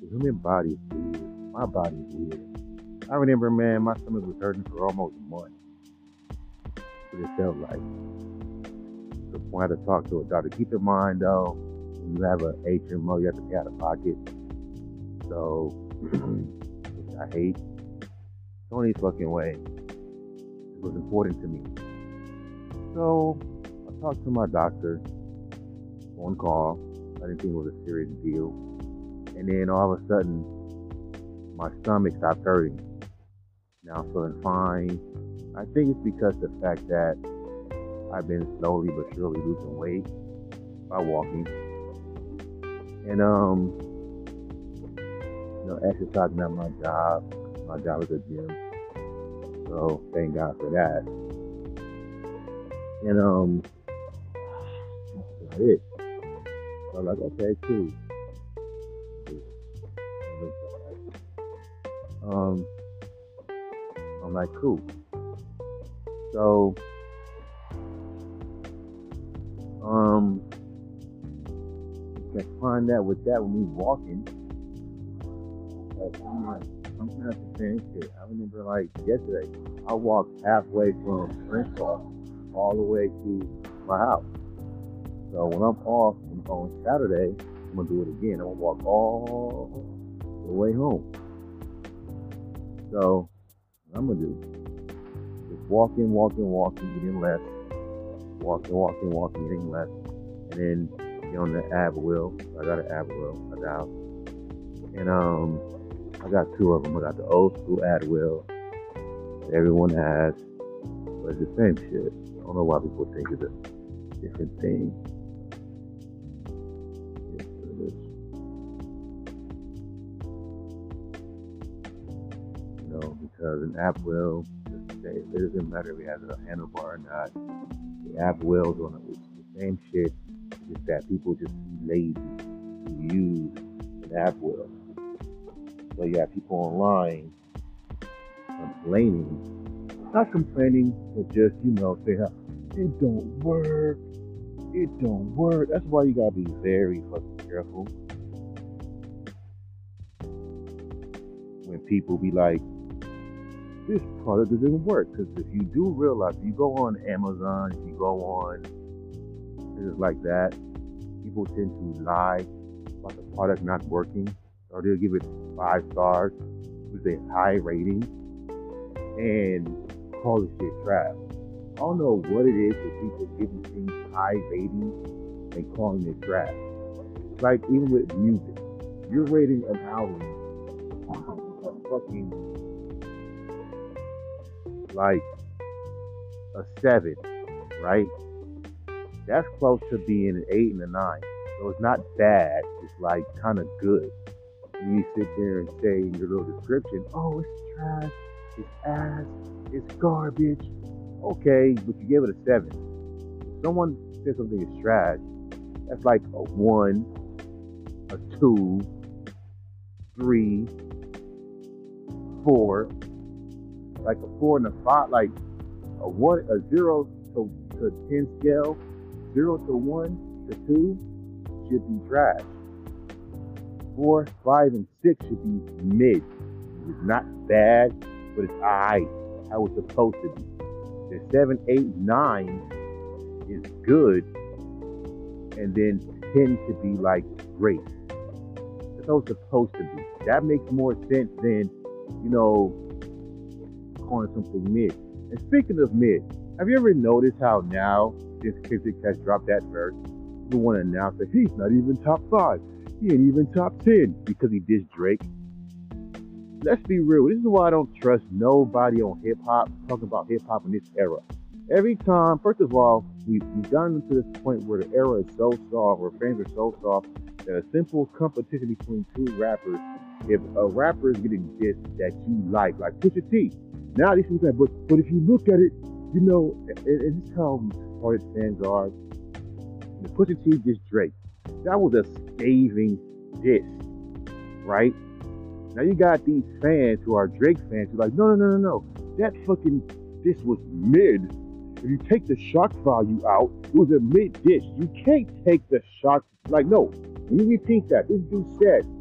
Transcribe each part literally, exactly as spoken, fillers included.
The human body is weird. My body is weird. I remember, man, my stomach was hurting for almost a month. What it felt like. To the point I had to talk to a doctor. Keep in mind, though, when you have an H M O, you have to pay out of pocket. So, which I hate. The only fucking way. It was important to me. So, I talked to my doctor on call. I didn't think it was a serious deal. And then all of a sudden, my stomach stopped hurting. Now I'm feeling fine. I think it's because the fact that I've been slowly but surely losing weight by walking. And, um, you know, exercising at my job. My job is a gym. So, thank God for that. And, um, that's it. So I'm like, okay, cool. Um, I'm like, cool. So, um, you can find that with that when we walking. Like, I'm like, I'm kind of saying shit. I remember like yesterday, I walked halfway from Crenshaw all the way to my house. So when I'm off on Saturday, I'm gonna do it again. I'm gonna walk all the way home. So what I'm gonna do is walking, walking, walking, getting less, walking, walking, walking, getting less, and then get on the ab wheel. I got an ab wheel, I doubt. And um, I got two of them. I got the old school ab wheel that everyone has, but it's the same shit. I don't know why people think it's a different thing. Because an ab wheel, it doesn't matter if it has a handlebar or not. The ab wheels on it, it's the same shit. It's just that people just lazy to use an ab wheel. So you have people online complaining, not complaining, but just, you know, say how it don't work, it don't work. That's why you gotta be very fucking careful when people be like, this product doesn't work. Because if you do realize, if you go on Amazon, if you go on things like that, people tend to lie about the product not working, or they'll give it five stars with a high rating and call the shit trash. I don't know what it is with people giving things high ratings and calling it trash. Like even with music, you're rating an album a fucking like a seven, right? That's close to being an eight and a nine. So it's not bad. It's like kind of good. And you sit there and say in your little description, oh, it's trash, it's ass, it's garbage. Okay, but you give it a seven. If someone says something is trash, that's like a one, a two, three, four. Like a four and a five, like a one, a zero to, to ten scale, zero to one to two should be trash. Four, five, and six should be mid. It's not bad, but it's alright, how it's supposed to be. The seven, eight, nine is good, and then ten should be like great. That's how it's supposed to be. That makes more sense than, you know, calling something mid. And speaking of mid, have you ever noticed how now this Kendrick has dropped that verse? People want to announce that he's not even top five. He ain't even top ten because he dissed Drake. Let's be real. This is why I don't trust nobody on hip hop talking about hip hop in this era. Every time, first of all, we, we've gotten to this point where the era is so soft, where fans are so soft, that a simple competition between two rappers, if a rapper is getting dissed that you like, like Pusha T, now these people say, but, but if you look at it, you know, and, and this is how hard fans are. The Pusha T dissed Drake. That was a scathing diss, right? Now you got these fans who are Drake fans who are like, no, no, no, no, no. That fucking diss was mid. If you take the shock value out, it was a mid diss. You can't take the shock, like, no. Let me repeat that. This dude said,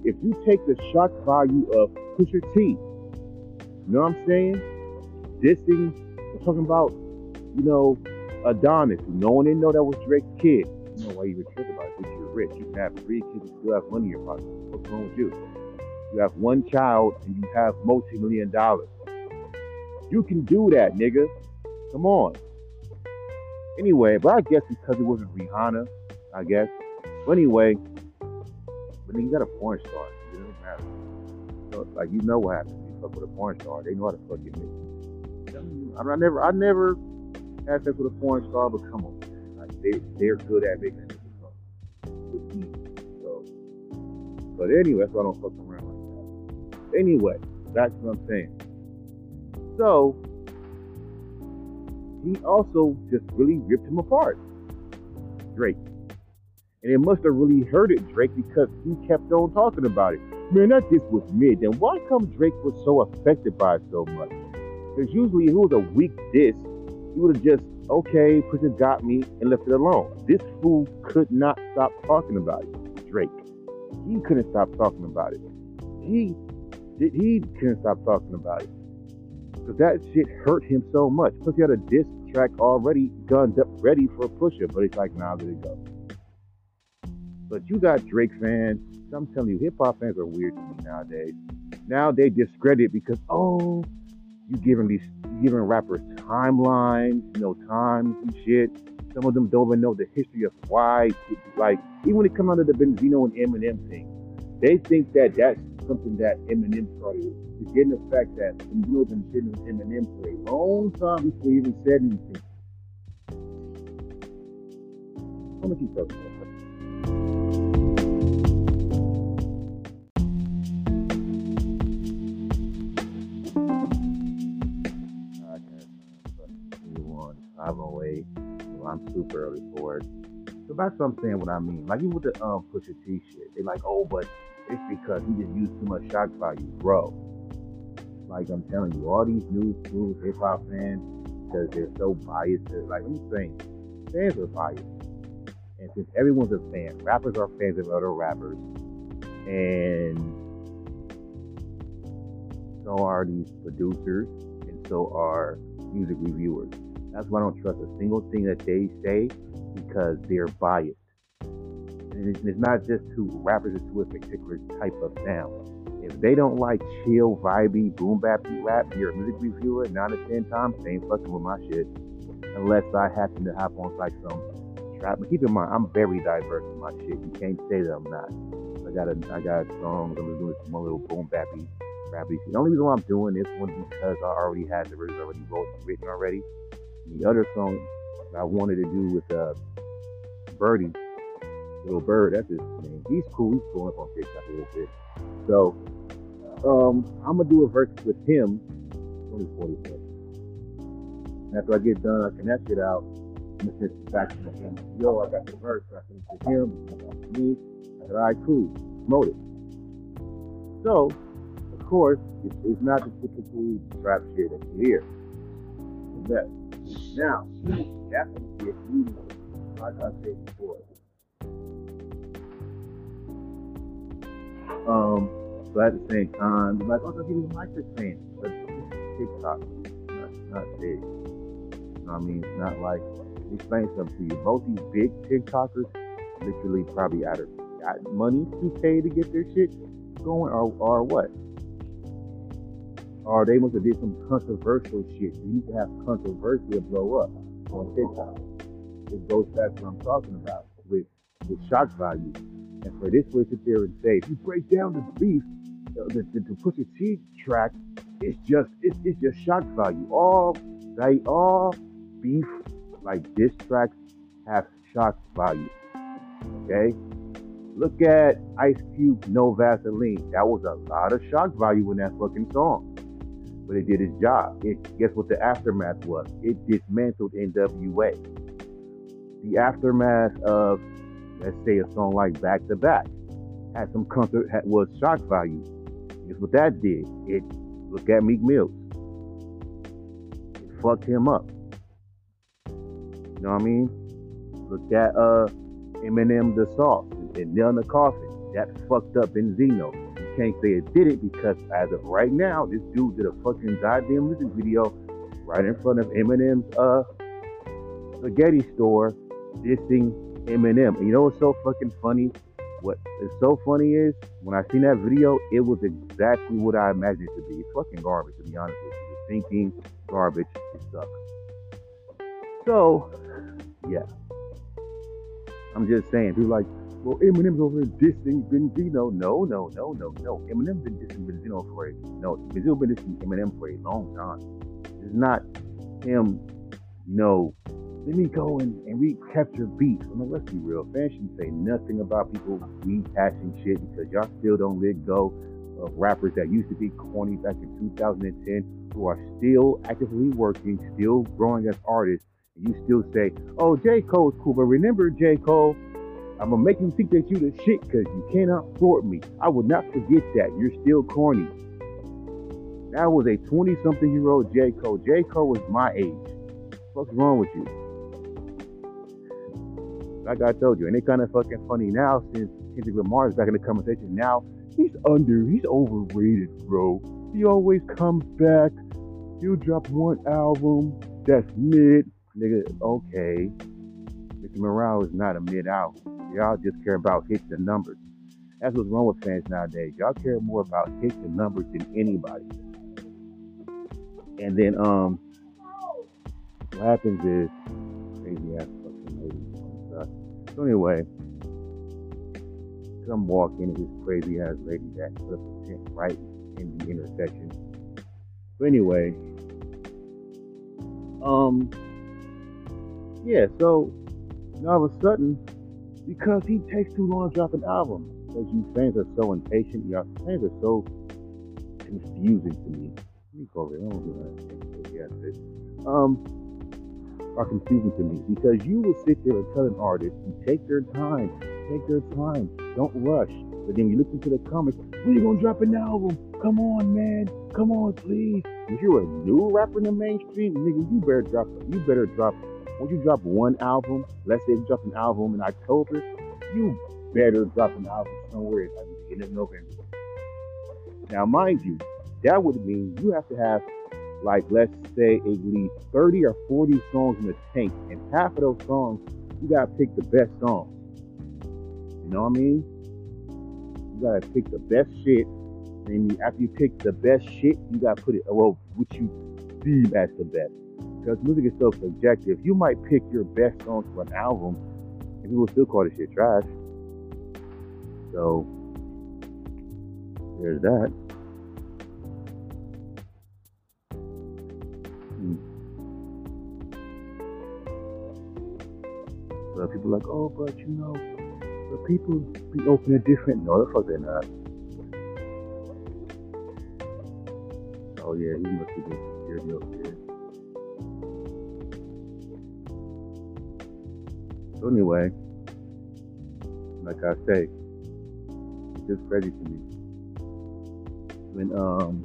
if you take the shock value of Pusha T, you know what I'm saying? This thing, we're talking about, you know, Adonis. No one didn't know that was Drake's kid. You know why you even think about it? Because you're rich. You can have three kids and still have money in your pocket. What's wrong with you? You have one child and you have multi-million dollars. You can do that, nigga. Come on. Anyway, but I guess because it wasn't Rihanna, I guess. But anyway, but then you got a porn star. It doesn't matter. So, like, you know what happens when you fuck with a porn star. They know how to fuck you. I mean, I never, I never had sex with a porn star, but come on, man. Like, they, they're good at making it fun with me. So, but anyway, that's why I don't fuck around like that. Anyway, that's what I'm saying. So, he also just really ripped him apart, Drake. And it must have really hurted Drake because he kept on talking about it. Man, that this was mid. Then why come Drake was so affected by it so much? Because usually if it was a weak diss, he would have just, okay, Pusha got me and left it alone. This fool could not stop talking about it, Drake. He couldn't stop talking about it. He, he couldn't stop talking about it. Because that shit hurt him so much. Plus he had a diss track already gunned up ready for Pusha, but it's like, nah, let it go. But you got Drake fans. I'm telling you, hip-hop fans are weird to me nowadays. Now they discredit because, oh, you giving these, you giving rappers timelines, you know, times and shit. Some of them don't even know the history of why. Like, even when it comes out of the Benzino and Eminem thing, they think that that's something that Eminem started. Forgetting the fact that Benzino's been sitting with Eminem for a long time before he even said anything. How much you talking about? five oh eight. Well, I'm super early for it. So that's what I'm saying, what I mean. Like, even with the um, Pusha T shit, they like, oh, but it's because he just used too much shock value. Bro, like I'm telling you, all these new school hip-hop fans, because they're so biased, to, like I'm saying, fans are biased. And since everyone's a fan, rappers are fans of other rappers, and so are these producers, and so are music reviewers. That's why I don't trust a single thing that they say, because they're biased. And it's not just to rappers, it's to a particular type of sound. If they don't like chill, vibey, boom bappy rap, you're a music reviewer, nine to ten times, they ain't fucking with my shit. Unless I happen to have on like some trap. But keep in mind, I'm very diverse in my shit. You can't say that I'm not. I got a, I got songs, I'm just doing some little boom bappy, rappy shit. The only reason why I'm doing this one is because I already had the version already wrote, written already. The other song I wanted to do with uh, Birdie, Little Bird, that's his name. He's cool. He's blowing up on TikTok a little bit. So, um, I'm going to do a verse with him. It's only forty minutes. After I get done, I can that shit out. I'm going to send it back to him. Yo, I got the verse. I sent it to him. It got to me. I said, all right, cool. Promote it. So, of course, it's, it's not the typical trap shit that you hear. It's that. Now, that's going to be a huge, like I said before. Um, so at the same time, like, oh, don't give me like this thing. But TikTok, not, not big. You know what I mean? It's not like, explain something to you. Both these big TikTokers literally probably either got money to pay to get their shit going or, or what? Or they must have did some controversial shit. You need to have controversy to blow up on TikTok. It goes back to what I'm talking about with, with shock value. And for this way to sit there and say, if you break down the beef, the, the, the Pusha T track, it's just it's, it's just shock value. All they all beef like diss tracks have shock value. Okay? Look at Ice Cube, No Vaseline. That was a lot of shock value in that fucking song. But it did its job. It, guess what the aftermath was? It dismantled N W A. The aftermath of, let's say, a song like Back to Back had some comfort, had, was shock value. Guess what that did? It, look at Meek Mills. It fucked him up. You know what I mean? Look at uh, Eminem, The Sauce, and Nail in the Coffin. That fucked up Benzino. can't say it didn't because as of right now, this dude did a fucking goddamn music video right in front of Eminem's uh spaghetti store dissing Eminem. And you know what's so fucking funny? What is so funny is when I seen that video, it was exactly what I imagined it to be. It's fucking garbage, to be honest with you. It's thinking garbage. It sucks. So, yeah. I'm just saying, people like, well, Eminem's over here dissing Benzino. No, no, no, no, no. Eminem's been dissing Benzino for a no. Benzino been dissing Eminem for a long time. It's not him, you know, let me go and, and recapture beats. I mean, let's be real. Fans shouldn't say nothing about people rehashing shit because y'all still don't let go of rappers that used to be corny back in two thousand ten who are still actively working, still growing as artists. And you still say, oh, J. Cole's cool. But remember, J. Cole, I'm going to make you think that you the shit because you cannot afford me. I will not forget that. You're still corny. That was a twenty-something-year-old J. Cole. J. Cole was my age. What's wrong with you? Like I told you, and it's kind of fucking funny now since Kendrick Lamar is back in the conversation. Now, he's under, he's overrated, bro. He always comes back. He'll drop one album that's mid. Nigga, okay. Mickey Morale is not a mid album. Y'all just care about hits and numbers. That's what's wrong with fans nowadays. Y'all care more about hits and numbers than anybody. And then, um, what happens is, crazy ass fucking lady. So anyway, I'm walking into this crazy ass lady that put up a tent right in the intersection. But anyway, um, yeah, so all of a sudden, because he takes too long to drop an album, because you fans are so impatient, y'all fans are so confusing to me. Let me go over here. I don't do that. Yeah, um, are confusing to me because you will sit there and tell an artist to take their time, take their time, don't rush. But then you listen to the comments, when you gonna drop an album? Come on, man, come on, please. If you're a new rapper in the mainstream, nigga, you better drop. You better drop. Once you drop one album, let's say you drop an album in October, you better drop an album somewhere in the beginning of November. Now, mind you, that would mean you have to have, like, let's say at least thirty or forty songs in the tank, and half of those songs, you gotta pick the best songs. You know what I mean? You gotta pick the best shit, and after you pick the best shit, you gotta put it, well, what you deem as the best. Because music is so subjective. You might pick your best songs for an album, and people still call this shit trash. So, there's that. So people are like, oh, but you know, the people be open and different. No, the fuck they're not. Oh yeah, he must be doing security over here. So anyway, like I say, it's just crazy to me when um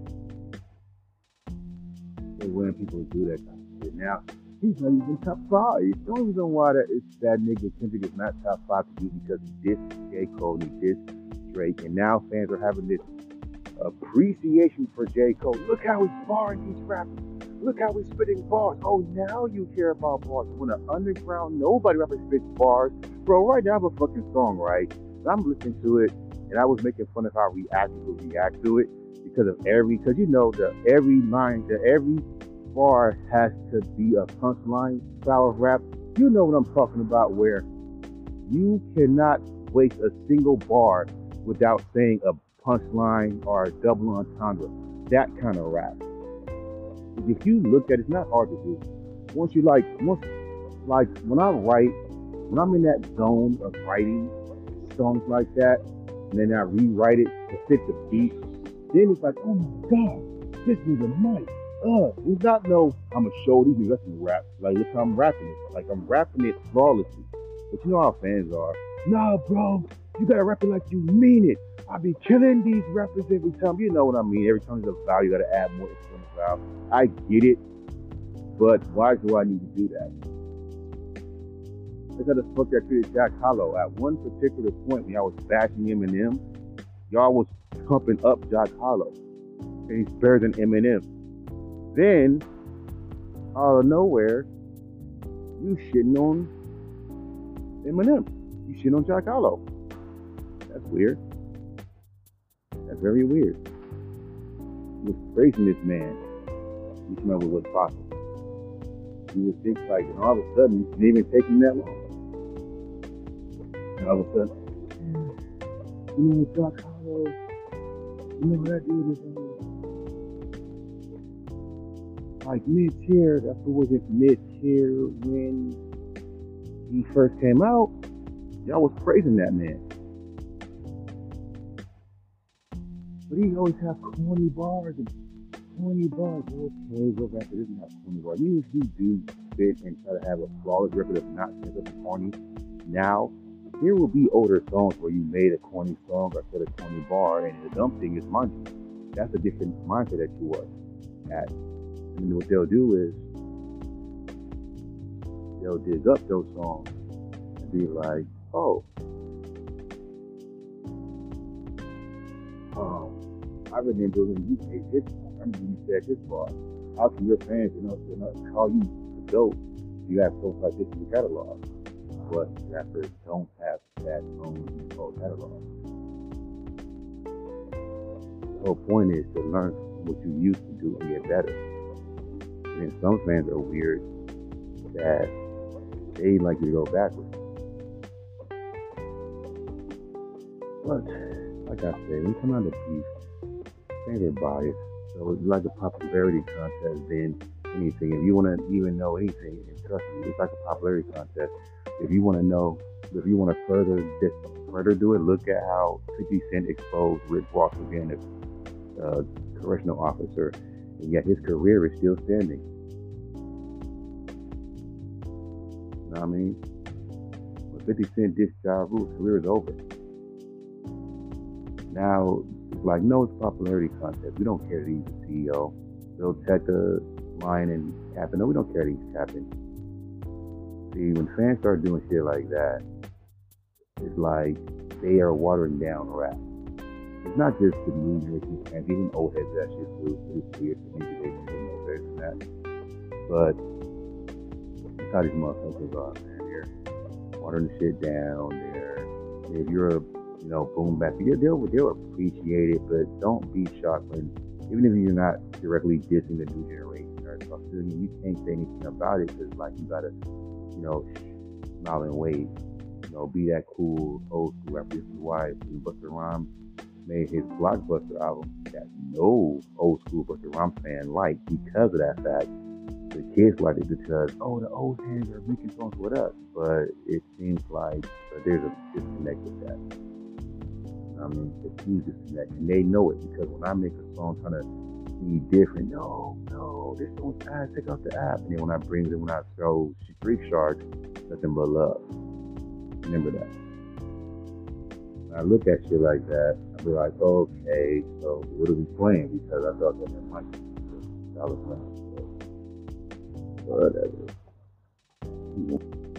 when people do that kind of shit. Now, he's not even top five. The only reason why that is that nigga Kendrick is not top five to you because he dissed J. Cole and he dissed Drake, and now fans are having this appreciation for J. Cole. Look how he's barring these rappers. Look how he's spitting bars. Oh, now you care about bars. When an underground, nobody rapper spits bars. Bro, right now I have a fucking song, right? And I'm listening to it, and I was making fun of how reactors will react to it because of every, because you know, the every line, the every bar has to be a punchline style of rap. You know what I'm talking about, where you cannot waste a single bar without saying a punchline or a double entendre. That kind of rap. If you look at it, it's not hard to do. Once you like, once, like when I write, when I'm in that zone of writing songs like that, and then I rewrite it to fit the beat, then it's like, oh my God, this nigga nice. Uh, it's not no, I'm gonna show these niggas in rap. Like, look how I'm rapping it. Like, I'm rapping it flawlessly. But you know how fans are. Nah, bro, you gotta rap it like you mean it. I be killing these rappers every time. You know what I mean. Every time there's a vowel, you gotta add more external vowel. I get it, but why do I need to do that? Look how the fuck I treated Jack Hollow. At one particular point when y'all was bashing Eminem, y'all was pumping up Jack Harlow. And he's better than Eminem. Then, out of nowhere, you shitting on Eminem. You shitting on Jack Harlow. That's weird. That's very weird. You was praising this man. You remember what's possible. You would think like, and all of a sudden, it didn't even take him that long. And all of a sudden, you know, Jack Harlow, you know that dude is uh, like mid-tier. That's what wasn't mid-tier when he first came out. Y'all was praising that man. But he always have corny bars and corny bars. Okay, go back to this and have corny bars. Even if you do spit and try to have a flawless record of not saying something corny, now there will be older songs where you made a corny song or said a corny bar, and the dumb thing is, mind you, that's a different mindset that you were at. And what they'll do is they'll dig up those songs and be like, oh, um, I remember when you made this bar. I remember when you said this bar. How can your fans, you know, not call you the GOAT? You have songs like this in your catalog. But rappers don't have that songs in the whole catalog. The whole point is to learn what you used to do and get better. And some fans are weird that they like you to go backwards. But like I said, when you come out of beef, fans are biased. So it's like a popularity contest than anything. If you want to even know anything, and trust me, it's like a popularity contest. If you want to know, if you want to further this, further do it, look at how fifty Cent exposed Rick Ross being a uh, correctional officer, and yet his career is still standing. You know what I mean? When fifty Cent dissed Ja Rule's career is over. Now, it's like, no, it's a popularity contest. We don't care that he's the C E O. Bill Tecca, Lion, and Captain. No, we don't care that he's Captain. See, when fans start doing shit like that, it's like they are watering down rap. It's not just the new generation fans, even old heads that shit too. It's weird to me that they can know better than that. But that's how these motherfuckers are, man. They're watering the shit down. They're, if you're a, you know, boom bap, they'll, they'll appreciate it, but don't be shocked when, even if you're not directly dissing the new generation or something, you can't say anything about it because, like, you gotta, you know, smile and wave. You know, be that cool old school rapper. This is why Busta Rhymes made his Blockbuster album that no old school Busta Rhymes fan liked because of that fact. The kids liked it because, oh, the old hands are making songs with us. But it seems like uh, there's a disconnect with that. I mean, it's a huge disconnect. And they know it because when I make a song trying to be different, no, no, this song's ass, take out the app. And then when I bring it, when I throw Freak Shark, nothing but love. Remember that. When I look at shit like that, I'll be like, okay, so what are we playing? Because I thought that might be dollar playing. Whatever.